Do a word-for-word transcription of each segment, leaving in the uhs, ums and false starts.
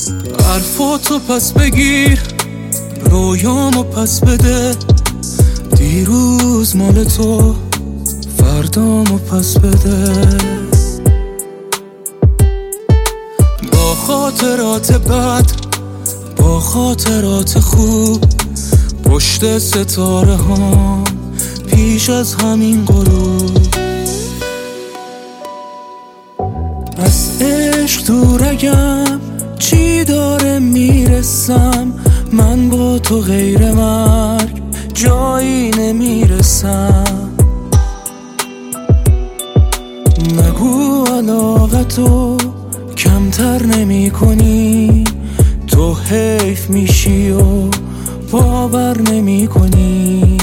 حرفاتو پس بگیر، رویامو پس بده. دیروز مال تو، فردامو پس بده. با خاطرات بد، با خاطرات خوب، پشت ستاره ها پیش از همین غروب. از عشق دورگم، چی داره میرسم؟ من با تو غیر مرگ جایی نمیرسم. نگو علاقتو کمتر نمی کنی، تو حیف میشی و باور نمی کنی.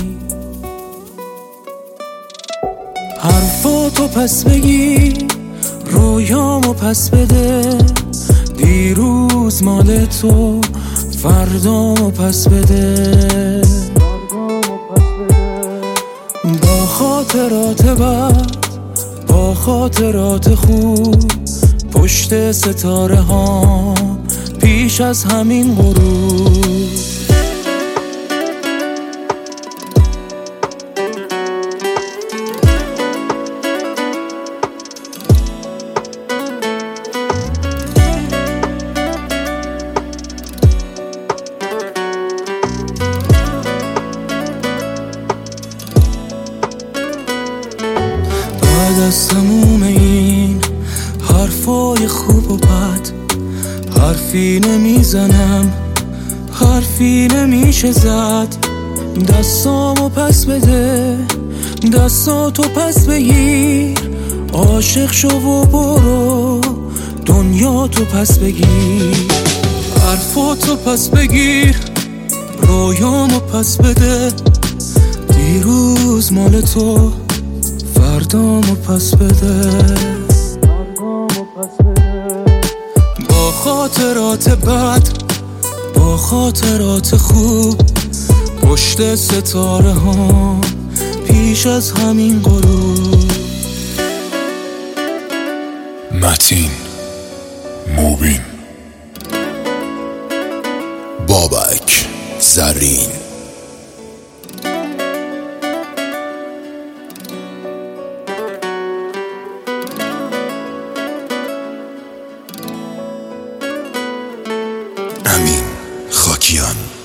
حرفاتو پس بگیر، رویامو پس بده. دیروز مال تو، فردامو پس بده. با خاطرات بد، با خاطرات خوب، پشت ستاره ها پیش از همین غروب. بعد از تموم این حرفای خوب و بد، حرفی نمیزنم، حرفی نمیشه زد. دستامو پس بده، دستاتو پس بگیر. عاشق شو و برو، دنیا تو پس بگیر. حرفاتو پس بگیر، رویامو پس بده. دیروز مال تو، فردامو پس بده. با خاطرات بد، با خاطرات خوب، پشت ستاره ها پیش از همین غروب. متین موبین، بابک زرین. امین خاکیان.